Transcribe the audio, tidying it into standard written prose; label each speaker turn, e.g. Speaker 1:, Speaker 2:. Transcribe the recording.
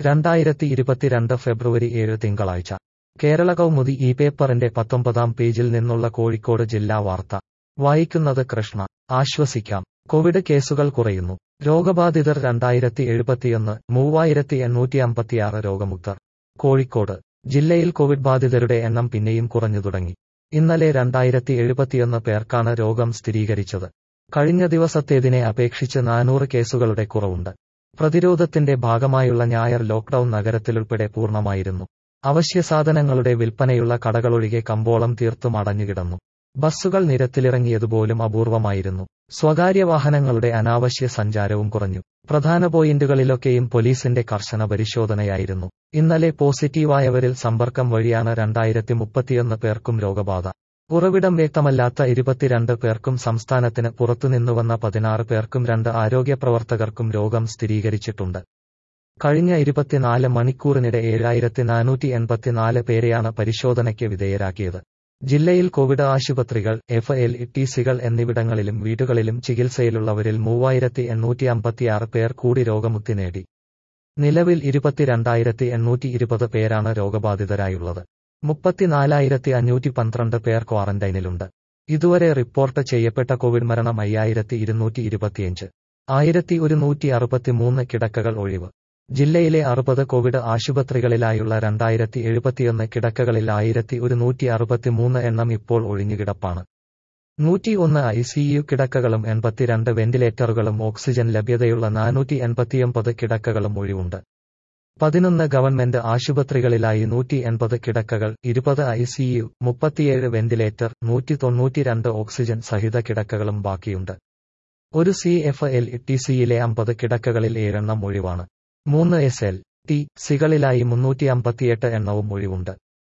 Speaker 1: 2022 ഫെബ്രുവരി 7 തിങ്കളാഴ്ച കേരള കൗമുദി ഈ പേപ്പറിന്റെ 19-ാം പേജിൽ നിന്നുള്ള കോഴിക്കോട് ജില്ലാ വാർത്ത വായിക്കുന്നത് കൃഷ്ണ. ആശ്വസിക്കാം, കോവിഡ് കേസുകൾ കുറയുന്നു. രോഗബാധിതർ 2071, 3856 രോഗമുക്തർ. കോഴിക്കോട് ജില്ലയിൽ കോവിഡ് ബാധിതരുടെ എണ്ണം പിന്നെയും കുറഞ്ഞു തുടങ്ങി. ഇന്നലെ 2071 പേർക്കാണ് രോഗം സ്ഥിരീകരിച്ചത്. കഴിഞ്ഞ ദിവസത്തേതിനെ അപേക്ഷിച്ച് 400 കേസുകളുടെ കുറവുണ്ട്. പ്രതിരോധത്തിന്റെ ഭാഗമായുള്ള ഞായർ ലോക്ക്ഡൌൺ നഗരത്തിലുൾപ്പെടെ പൂർണ്ണമായിരുന്നു. അവശ്യസാധനങ്ങളുടെ വിൽപ്പനയുള്ള കടകളൊഴികെ കമ്പോളം തീർത്തും അടഞ്ഞുകിടന്നു. ബസ്സുകൾ നിരത്തിലിറങ്ങിയതുപോലും അപൂർവമായിരുന്നു. സ്വകാര്യ വാഹനങ്ങളുടെ അനാവശ്യ സഞ്ചാരവും കുറഞ്ഞു. പ്രധാന പോയിന്റുകളിലൊക്കെയും പോലീസിന്റെ കർശന പരിശോധനയായിരുന്നു. ഇന്നലെ പോസിറ്റീവായവരിൽ സമ്പർക്കം വഴിയാണ് 2031 പേർക്കും രോഗബാധ. ഉറവിടം വ്യക്തമല്ലാത്ത 22 പേർക്കും സംസ്ഥാനത്തിന് പുറത്തുനിന്നുവന്ന 16 പേർക്കും 2 ആരോഗ്യപ്രവർത്തകർക്കും രോഗം സ്ഥിരീകരിച്ചിട്ടുണ്ട്. കഴിഞ്ഞ 24 മണിക്കൂറിനിടെ 7484 പേരെയാണ് പരിശോധനയ്ക്ക് വിധേയരാക്കിയത്. ജില്ലയിൽ കോവിഡ് ആശുപത്രികൾ, FLTCകൾ എന്നിവിടങ്ങളിലും വീടുകളിലും ചികിത്സയിലുള്ളവരിൽ 3856 പേർ കൂടി രോഗമുക്തി നേടി. നിലവിൽ 22820 പേരാണ് രോഗബാധിതരായുള്ളത്. 34512 പേർ ക്വാറന്റൈനിലുണ്ട്. ഇതുവരെ റിപ്പോർട്ട് ചെയ്യപ്പെട്ട കോവിഡ് മരണം 5225. 1163 കിടക്കകൾ ഒഴിവ്. ജില്ലയിലെ 60 കോവിഡ് ആശുപത്രികളിലായുള്ള 2071 കിടക്കകളിൽ 1163 എണ്ണം ഇപ്പോൾ ഒഴിഞ്ഞുകിടപ്പാണ്. 101 ICU കിടക്കകളും 82 വെന്റിലേറ്ററുകളും ഓക്സിജൻ ലഭ്യതയുള്ള 489 കിടക്കകളും ഒഴിവുണ്ട്. 11 ഗവൺമെന്റ് ആശുപത്രികളിലായി 180 കിടക്കകൾ, 20 ICU, 37 വെന്റിലേറ്റർ, 192 ഓക്സിജൻ സഹിത കിടക്കകളും ബാക്കിയുണ്ട്. ഒരു CFLTCയിലെ 50 കിടക്കകളിൽ 7 എണ്ണം ഒഴിവാണ്. 3 SLTCകളിലായി 358 എണ്ണവും ഒഴിവുണ്ട്.